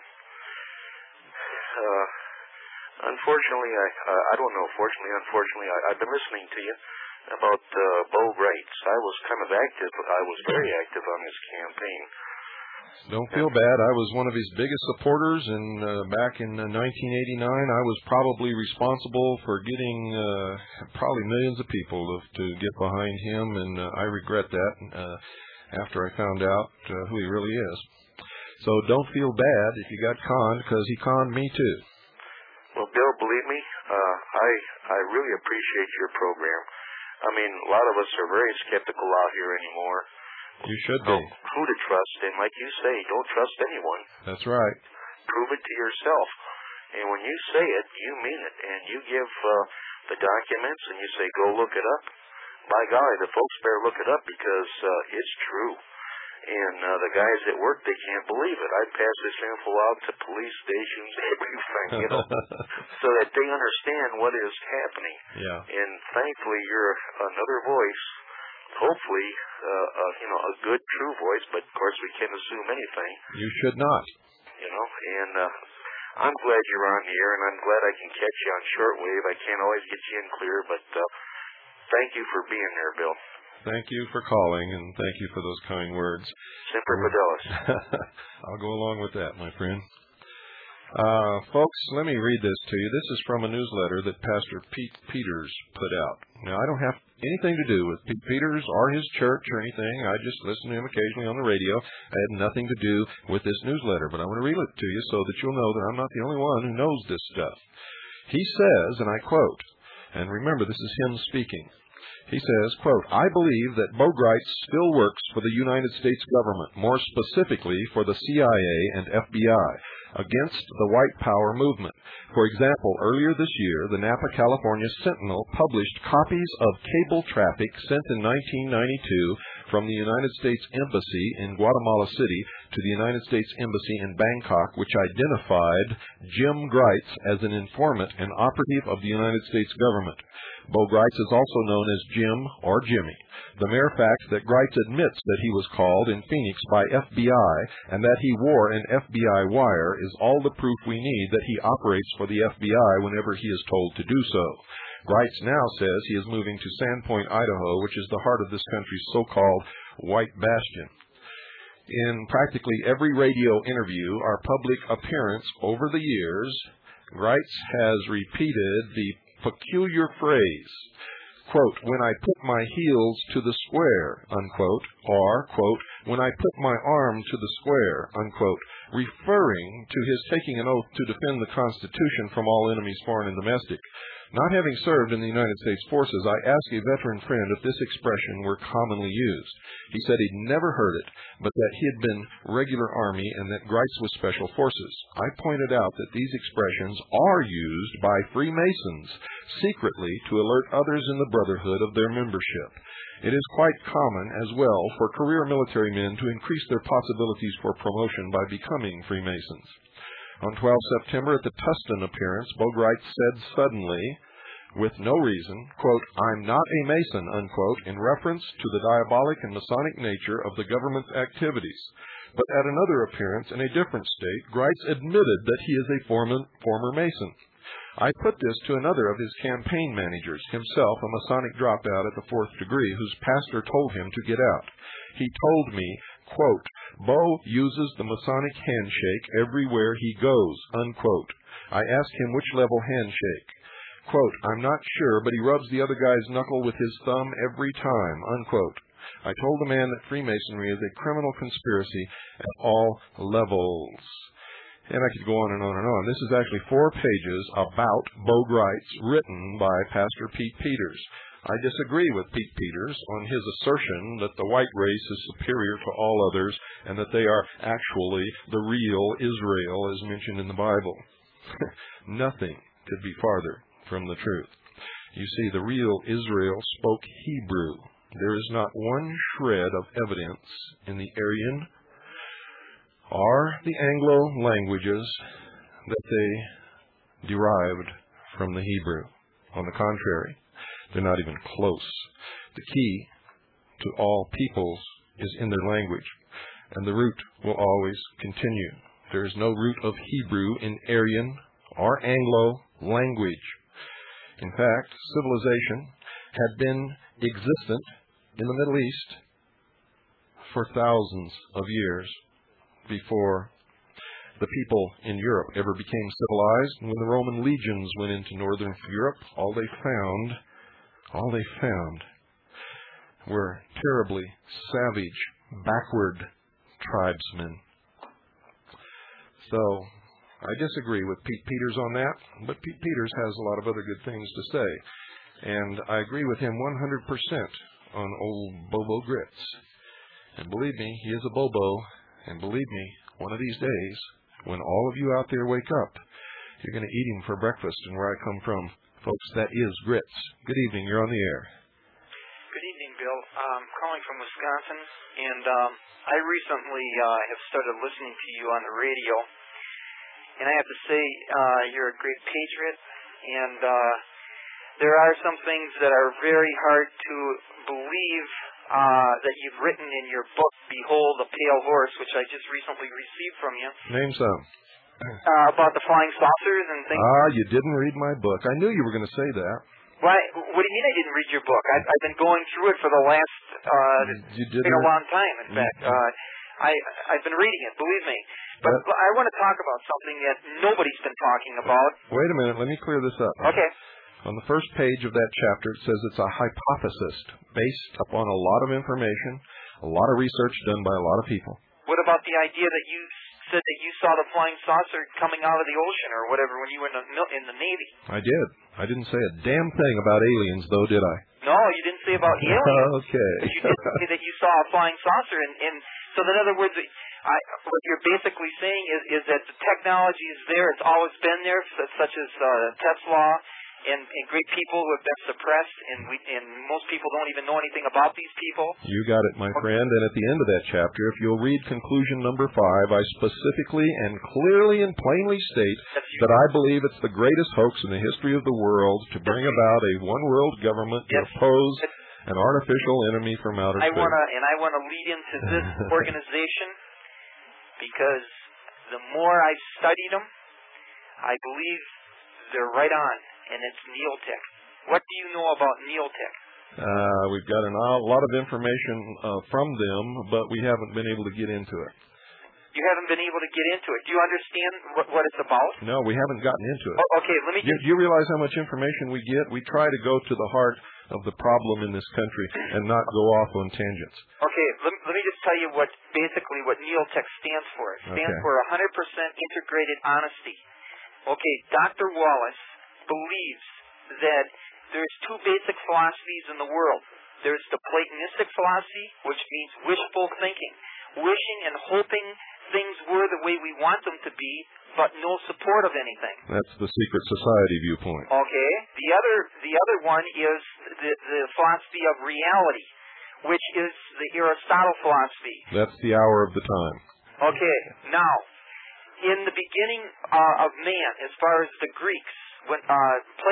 Uh, unfortunately, I uh, I don't know. Fortunately, unfortunately, I, I've been listening to you about uh, Bo Greitz. I was kind of active. I was very active on his campaign. Don't feel bad. I was one of his biggest supporters, and uh, back in uh, nineteen eighty-nine, I was probably responsible for getting uh, probably millions of people to, to get behind him, and uh, I regret that uh, after I found out uh, who he really is. So don't feel bad if you got conned, because he conned me too. Well, Bill, believe me, uh, I I really appreciate your program. I mean, a lot of us are very skeptical out here anymore. You should be. Oh, who to trust, and like you say, don't trust anyone. That's right. Prove it to yourself. And when you say it, you mean it, and you give uh, the documents, and you say, go look it up. By golly, the folks better look it up, because uh, it's true. And uh, the guys at work, they can't believe it. I pass this info out to police stations, everything, you know, so that they understand what is happening. Yeah. And thankfully, you're another voice, hopefully, uh, uh, you know, a good, true voice, but of course we can't assume anything. You should not. You know, and uh, I'm glad you're on the air, and I'm glad I can catch you on shortwave. I can't always get you in clear, but uh, thank you for being there, Bill. Thank you for calling, and thank you for those kind words. Semper Fidelis. I'll go along with that, my friend. Uh, folks, let me read this to you. This is from a newsletter that Pastor Pete Peters put out. Now, I don't have anything to do with Pete Peters or his church or anything. I just listen to him occasionally on the radio. I had nothing to do with this newsletter, but I want to read it to you so that you'll know that I'm not the only one who knows this stuff. He says, and I quote, and remember, this is him speaking. He says, quote, I believe that Bo Greitz still works for the United States government, more specifically for the C I A and F B I, against the white power movement. For example, earlier this year, the Napa, California Sentinel published copies of cable traffic sent in nineteen ninety-two from the United States Embassy in Guatemala City to the United States Embassy in Bangkok, which identified Jim Greitz as an informant and operative of the United States government. Bo Greitz is also known as Jim or Jimmy. The mere fact that Greitz admits that he was called in Phoenix by F B I and that he wore an F B I wire is all the proof we need that he operates for the F B I whenever he is told to do so. Greitz now says he is moving to Sandpoint, Idaho, which is the heart of this country's so-called White Bastion. In practically every radio interview or public appearance over the years, Greitz has repeated the peculiar phrase, quote, when I put my heels to the square, unquote, or, quote, when I put my arm to the square, unquote, referring to his taking an oath to defend the Constitution from all enemies, foreign and domestic. Not having served in the United States forces, I asked a veteran friend if this expression were commonly used. He said he'd never heard it, but that he had been regular Army and that Greitz was Special Forces. I pointed out that these expressions are used by Freemasons secretly to alert others in the brotherhood of their membership. It is quite common as well for career military men to increase their possibilities for promotion by becoming Freemasons. On the twelfth of September, at the Tustin appearance, Bo Greitz said suddenly, with no reason, quote, "I'm not a Mason," unquote, in reference to the diabolic and Masonic nature of the government's activities. But at another appearance in a different state, Greitz admitted that he is a former, former Mason. I put this to another of his campaign managers, himself a Masonic dropout at the fourth degree, whose pastor told him to get out. He told me, quote, "Bo uses the Masonic handshake everywhere he goes," unquote. I asked him which level handshake. Quote, "I'm not sure, but he rubs the other guy's knuckle with his thumb every time," unquote. I told the man that Freemasonry is a criminal conspiracy at all levels. And I could go on and on and on. This is actually four pages about Bo Greitz, written by Pastor Pete Peters. I disagree with Pete Peters on his assertion that the white race is superior to all others and that they are actually the real Israel as mentioned in the Bible. Nothing could be farther from the truth. You see, the real Israel spoke Hebrew. There is not one shred of evidence in the Aryan or the Anglo languages that they derived from the Hebrew. On the contrary, they're not even close. The key to all peoples is in their language, and the root will always continue. There is no root of Hebrew in Aryan or Anglo language. In fact, civilization had been existent in the Middle East for thousands of years before the people in Europe ever became civilized. When the Roman legions went into northern Europe, all they found, all they found were terribly savage, backward tribesmen. So, I disagree with Pete Peters on that, but Pete Peters has a lot of other good things to say. And I agree with him one hundred percent on old Bobo Gritz. And believe me, he is a Bobo. And believe me, one of these days, when all of you out there wake up, you're going to eat him for breakfast. And where I come from, folks, that is Gritz. Good evening. You're on the air. Good evening, Bill. I'm calling from Wisconsin, and um, I recently uh, have started listening to you on the radio. And I have to say, uh, you're a great patriot, and uh, there are some things that are very hard to believe uh, that you've written in your book, Behold the Pale Horse, which I just recently received from you. Name some. Uh, about the flying saucers and things. Ah, you didn't read my book. I knew you were going to say that. Why? What do you mean I didn't read your book? I've, I've been going through it for the last, uh, you it's been a long time, in fact. Uh, I, I've been reading it, believe me. But that, I want to talk about something that nobody's been talking about. Wait a minute. Let me clear this up. Okay. On the first page of that chapter, it says it's a hypothesis based upon a lot of information, a lot of research done by a lot of people. What about the idea that you said that you saw the flying saucer coming out of the ocean or whatever when you were in the, in the Navy? I did. I didn't say a damn thing about aliens, though, did I? No, you didn't say about aliens. Okay. But you did say that you saw a flying saucer. And, and so, in other words, I, what you're basically saying is, is that the technology is there. It's always been there, such as uh, Tesla and, and great people who have been suppressed, and, we, and most people don't even know anything about these people. You got it, my friend. And at the end of that chapter, if you'll read conclusion number five, I specifically and clearly and plainly state that I believe it's the greatest hoax in the history of the world to bring about a one-world government to yes. oppose an artificial enemy from outer I space. Wanna, and I want to lead into this organization because the more I've studied them, I believe they're right on. And it's Neoltech. What do you know about Neoltech? Uh, we've got an, a lot of information uh, from them, but we haven't been able to get into it. You haven't been able to get into it. Do you understand what, what it's about? No, we haven't gotten into it. Oh, okay, let me. You, you realize how much information we get? We try to go to the heart of the problem in this country and not go off on tangents. Okay, let, let me just tell you what basically what Neoltech stands for. It stands okay. for one hundred percent integrated honesty. Okay, Doctor Wallace believes that there's two basic philosophies in the world. There's the Platonistic philosophy, which means wishful thinking, wishing and hoping things were the way we want them to be, but no support of anything. That's the secret society viewpoint. Okay. The other, the other one is the, the philosophy of reality, which is the Aristotle philosophy. That's the hour of the time. Okay. Now, in the beginning uh, of man, as far as the Greeks, when uh, Plato,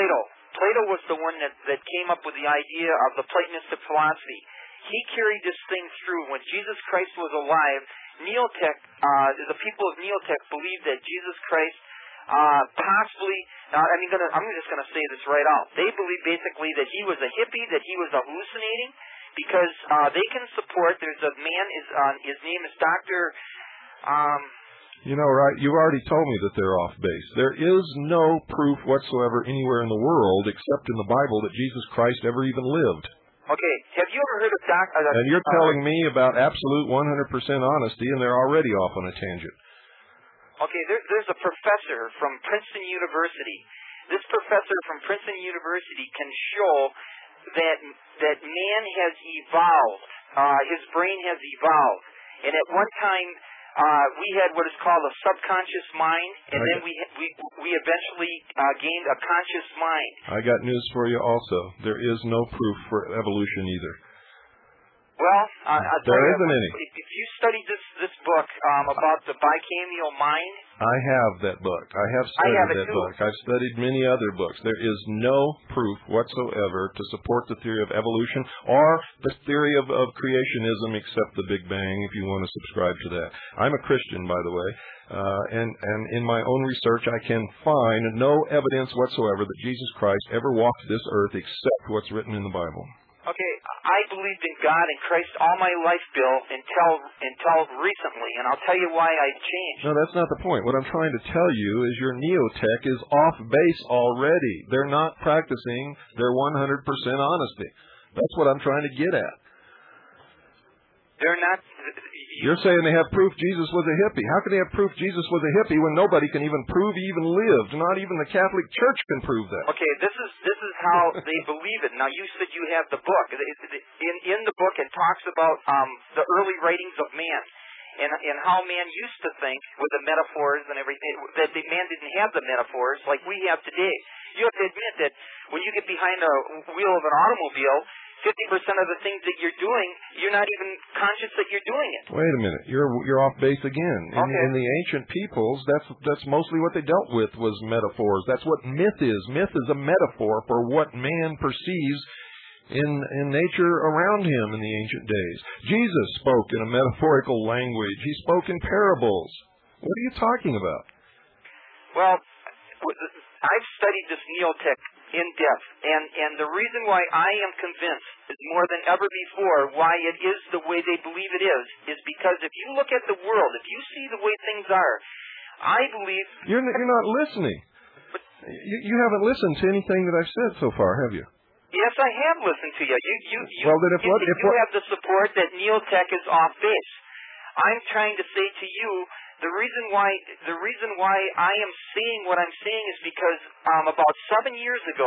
Plato was the one that, that came up with the idea of the Platonistic philosophy. He carried this thing through. When Jesus Christ was alive, Neotech, uh, the people of Neotech believed that Jesus Christ uh, possibly, now I'm, gonna, I'm just going to say this right out. They believe basically that he was a hippie, that he was hallucinating, because uh, they can support, there's a man, is uh, his name is Doctor Um, you know, right, you've already told me that they're off base. There is no proof whatsoever anywhere in the world, except in the Bible, that Jesus Christ ever even lived. Okay, have you ever heard of Doc? Uh, and you're uh, telling me about absolute one hundred percent honesty, and they're already off on a tangent. Okay, there, there's a professor from Princeton University. This professor from Princeton University can show that that man has evolved. Uh, his brain has evolved, and at one time. Uh, we had what is called a subconscious mind, and okay. then we we we eventually uh, gained a conscious mind. I got news for you also. There is no proof for evolution either. Well, uh, I'll there tell isn't you, any. If, if you studied this this book um, about the bicameral mind, I have that book. I have studied I have that too. book. I've studied many other books. There is no proof whatsoever to support the theory of evolution or the theory of, of creationism, except the Big Bang, if you want to subscribe to that. I'm a Christian, by the way, uh, and, and in my own research, I can find no evidence whatsoever that Jesus Christ ever walked this earth except what's written in the Bible. Okay, I believed in God and Christ all my life, Bill, until until recently, and I'll tell you why I changed. No, that's not the point. What I'm trying to tell you is your Neotech is off base already. They're not practicing their one hundred percent honesty. That's what I'm trying to get at. They're not... You're saying they have proof Jesus was a hippie. How can they have proof Jesus was a hippie when nobody can even prove he even lived? Not even the Catholic Church can prove that. Okay, this is this is how they believe it. Now, you said you have the book. In in the book, it talks about um, the early writings of man and and how man used to think with the metaphors and everything. That the man didn't have the metaphors like we have today. You have to admit that when you get behind a wheel of an automobile, fifty percent of the things that you're doing, you're not even conscious that you're doing it. Wait a minute. You're you're off base again. In, okay. in the ancient peoples, that's that's mostly what they dealt with was metaphors. That's what myth is. Myth is a metaphor for what man perceives in, in nature around him in the ancient days. Jesus spoke in a metaphorical language. He spoke in parables. What are you talking about? Well, I've studied this Neotech in depth, and, and the reason why I am convinced is more than ever before why it is the way they believe it is, is because if you look at the world, if you see the way things are, I believe... You're, you're not listening. But, you, you haven't listened to anything that I've said so far, have you? Yes, I have listened to you. You, you, you, well, then if you, what, if you what, have the support that Neotech is off base. I'm trying to say to you, the reason why the reason why I am saying what I'm saying is because um, about seven years ago,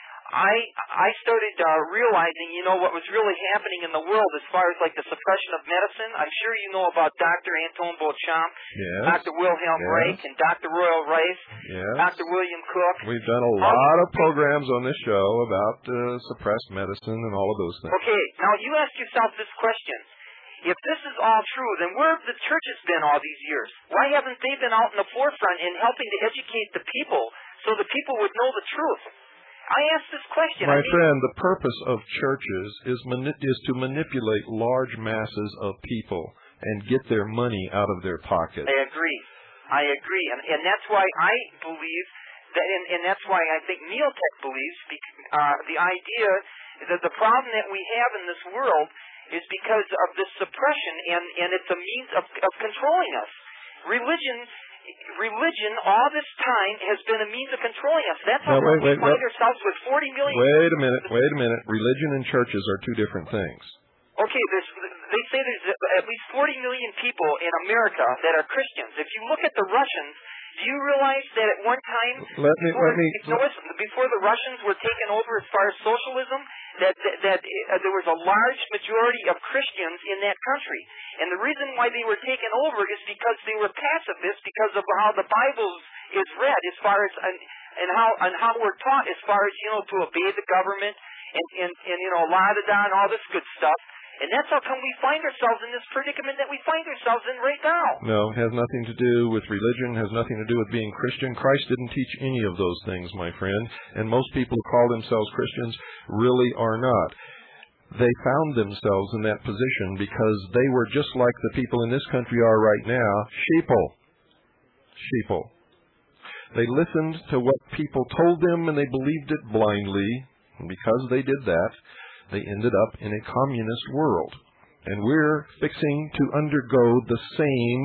I I started uh, realizing, you know, what was really happening in the world as far as like the suppression of medicine. I'm sure you know about Doctor Antoine Beauchamp, yes. Doctor Wilhelm yes. Reich, and Doctor Royal Rice, yes. Doctor William Cook. We've done a lot of programs on this show about uh, suppressed medicine and all of those things. Okay, now you ask yourself this question. If this is all true, then where have the churches been all these years? Why haven't they been out in the forefront in helping to educate the people so the people would know the truth? I asked this question. My I mean, friend, the purpose of churches is, mani- is to manipulate large masses of people and get their money out of their pocket. I agree. I agree. And, and that's why I believe, that, and, and that's why I think Neotech believes uh, the idea that the problem that we have in this world is because of this suppression, and, and it's a means of, of controlling us. Religion, religion, all this time has been a means of controlling us. That's how no, wait, we wait, find wait. ourselves with forty million. Wait a minute, wait a minute. Religion and churches are two different things. Okay, there's, they say there's at least forty million people in America that are Christians. If you look at the Russians, do you realize that at one time, let me, before, let me, no, listen, before the Russians were taken over as far as socialism, that that, that uh, there was a large majority of Christians in that country, and the reason why they were taken over is because they were pacifists, because of how the Bible is read, as far as and, and how and how we're taught, as far as you know, to obey the government and and, and you know, la da da and all this good stuff. And that's how come we find ourselves in this predicament that we find ourselves in right now. No, it has nothing to do with religion, has nothing to do with being Christian. Christ didn't teach any of those things, my friend. And most people who call themselves Christians really are not. They found themselves in that position because they were just like the people in this country are right now, sheeple. Sheeple. They listened to what people told them and they believed it blindly. And because they did that, they ended up in a communist world. And we're fixing to undergo the same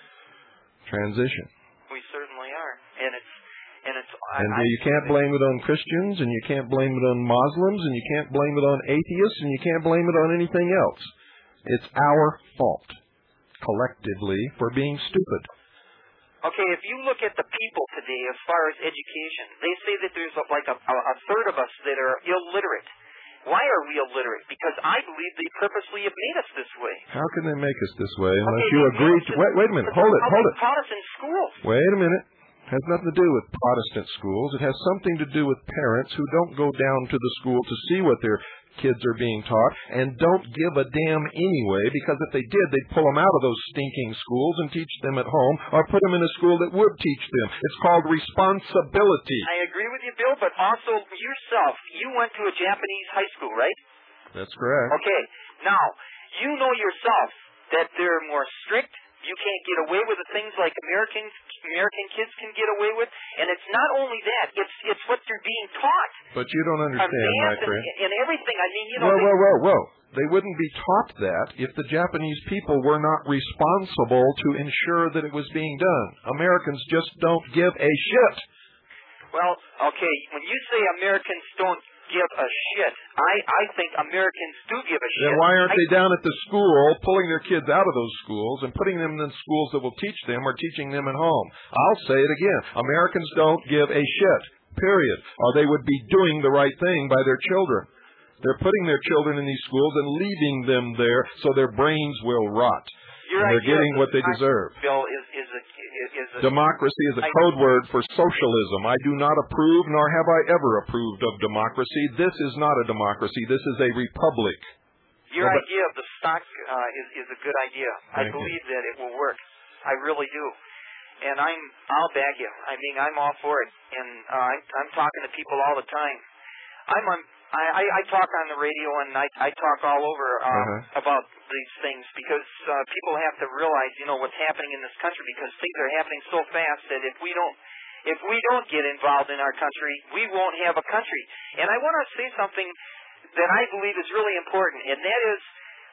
transition. We certainly are. And it's and it's And I, you can't blame it on Christians, and you can't blame it on Muslims, and you can't blame it on atheists, and you can't blame it on anything else. It's our fault, collectively, for being stupid. Okay, if you look at the people today as far as education, they say that there's a, like a, a, a third of us that are illiterate. Why are we illiterate? Because I believe they purposely have made us this way. How can they make us this way unless okay, you agree to... Wait, wait a minute. Hold it, hold it. Protestant schools. Wait a minute. It has nothing to do with Protestant schools. It has something to do with parents who don't go down to the school to see what their kids are being taught and don't give a damn anyway, because if they did, they'd pull them out of those stinking schools and teach them at home or put them in a school that would teach them. It's called responsibility. I agree with you, Bill, but also yourself. You went to a Japanese high school, right? That's correct. Okay. Now, you know yourself that they're more strict. You can't get away with the things like American American kids can get away with, and it's not only that; it's it's what they're being taught. But you don't understand, my friend. And, and everything. I mean, you know. Whoa, whoa, whoa, whoa! They wouldn't be taught that if the Japanese people were not responsible to ensure that it was being done. Americans just don't give a shit. Well, okay. When you say Americans don't give a shit, I, I think Americans do give a shit. Then why aren't I, they down at the school pulling their kids out of those schools and putting them in schools that will teach them or teaching them at home? I'll say it again. Americans don't give a shit, period. Or they would be doing the right thing by their children. They're putting their children in these schools and leaving them there so their brains will rot. Your and they're idea getting of what they deserve. Bill, is, is a, is a, democracy is a code word for socialism. I do not approve, nor have I ever approved of democracy. This is not a democracy. This is a republic. Your well, idea of the stock uh, is, is a good idea. I believe you. that it will work. I really do. And I'm, I'll back you. I mean, I'm all for it. And uh, I'm, I'm talking to people all the time. I'm on. I, I talk on the radio and I, I talk all over uh, uh-huh. about these things because uh, people have to realize, you know, what's happening in this country, because things are happening so fast that if we don't, if we don't get involved in our country, we won't have a country. And I want to say something that I believe is really important, and that is,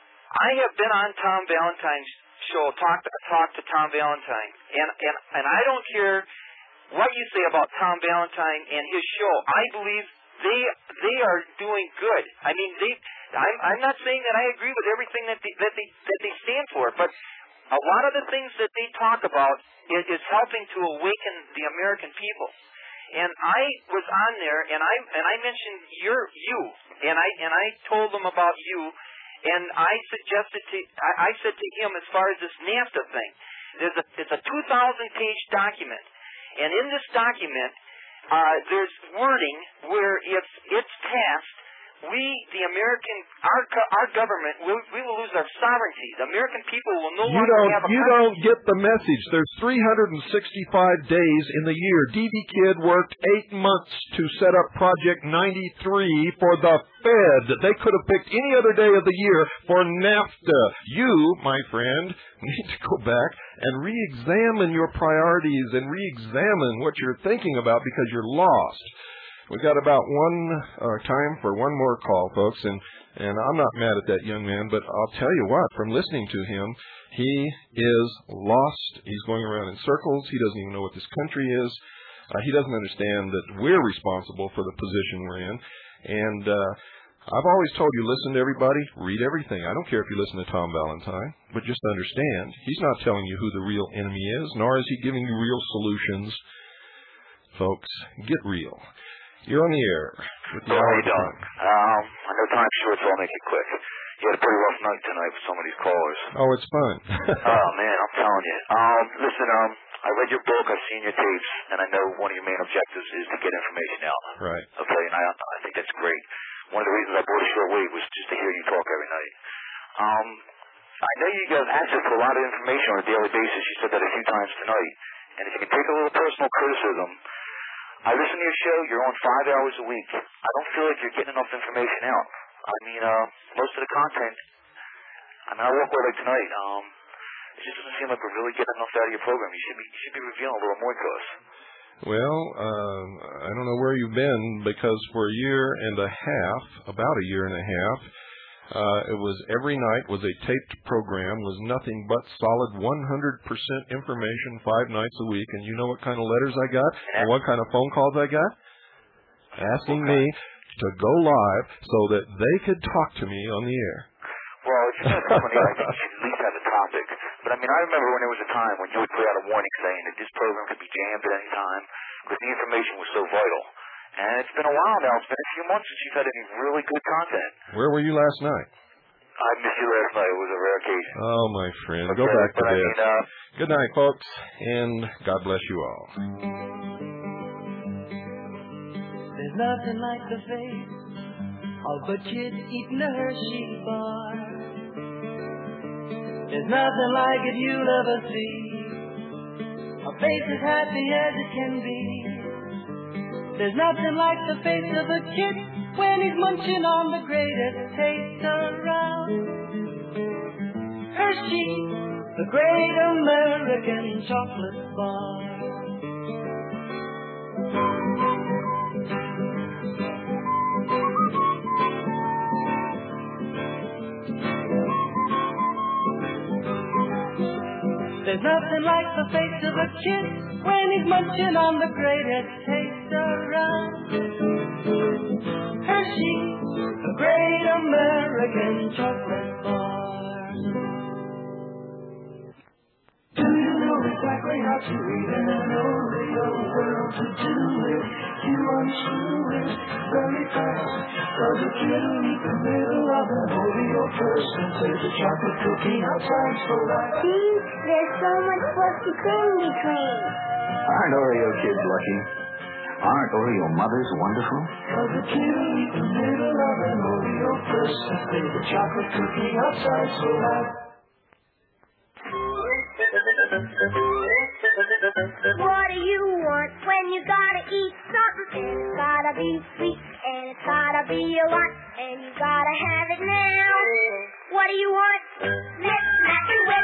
I have been on Tom Valentine's show, talk to, talk to Tom Valentine, and, and and I don't care what you say about Tom Valentine and his show. I believe They they are doing good. I mean, they. I'm I'm not saying that I agree with everything that they, that they that they stand for, but a lot of the things that they talk about is, is helping to awaken the American people. And I was on there, and I and I mentioned your you, and I and I told them about you, and I suggested to I, I said to him, as far as this NAFTA thing, there's a it's a two thousand page document, and in this document. Uh, there's wording where if it's passed, we, the American, our our government, will, we will lose our sovereignty. The American people will no you longer don't, have a You country. don't get the message. There's three hundred sixty-five days in the year. D D Kid worked eight months to set up Project ninety-three for the Fed. They could have picked any other day of the year for NAFTA. You, my friend, need to go back and re-examine your priorities and re-examine what you're thinking about, because you're lost. We've got about one uh, time for one more call, folks, and, and I'm not mad at that young man, but I'll tell you what, from listening to him, he is lost. He's going around in circles. He doesn't even know what this country is. Uh, he doesn't understand that we're responsible for the position we're in. And uh, I've always told you, listen to everybody, read everything. I don't care if you listen to Tom Valentine, but just understand, he's not telling you who the real enemy is, nor is he giving you real solutions. Folks, get real. You're on the air with the How hour are you doing? Um, I know time's short, so I'll make it quick. You had a pretty rough night tonight with some of these callers. Oh, it's fun. Oh, man, I'm telling you. Um, listen, um, I read your book, I've seen your tapes, and I know one of your main objectives is to get information out. Right. Okay, and I, I think that's great. One of the reasons I bought a short wave was just to hear you talk every night. Um, I know you have access to a lot of information on a daily basis. You said that a few times tonight. And if you can take a little personal criticism, I listen to your show. You're on five hours a week. I don't feel like you're getting enough information out. I mean, uh, most of the content, I mean, I work with like tonight. Um, it just doesn't seem like we're really getting enough out of your program. You should be, you should be revealing a little more to us. Well, uh, I don't know where you've been, because for a year and a half, about a year and a half, uh, it was every night was a taped program, was nothing but solid one hundred percent information five nights a week. And you know what kind of letters I got and what kind of phone calls I got? Asking me to go live so that they could talk to me on the air. Well, if you're not coming in, I think you should at least have a topic. But, I mean, I remember when there was a time when you would put out a warning saying that this program could be jammed at any time because the information was so vital. And it's been a while now. It's been a few months since you've had any really good content. Where were you last night? I missed you last night. It was a rare occasion. Oh, my friend. Okay, go back to but bed. I mean, uh, Good night, folks, and God bless you all. There's nothing like the face of a kid eating a Hershey bar. There's nothing like it you'll ever see. A face as happy as it can be. There's nothing like the face of a kid when he's munching on the greatest taste around. Hershey, the great American chocolate bar. There's nothing like the face of a kid when he's munching on the greatest taste around. Hershey, the great American chocolate bar. Do you know exactly how to read an Oreo world to do it? You unscrew it very fast. Does a kid who eat the middle of an Oreo first and take a chocolate cookie outside for that? See, there's so much fluffy cream between. Aren't Oreo kids lucky? Aren't Oreo mothers wonderful? Does a kid who eat the middle of an Oreo first and take a chocolate cookie outside for that? What do you want when you gotta eat something? It's gotta be sweet and it's gotta be a lot, and you gotta have it now. What do you want? Let's smack and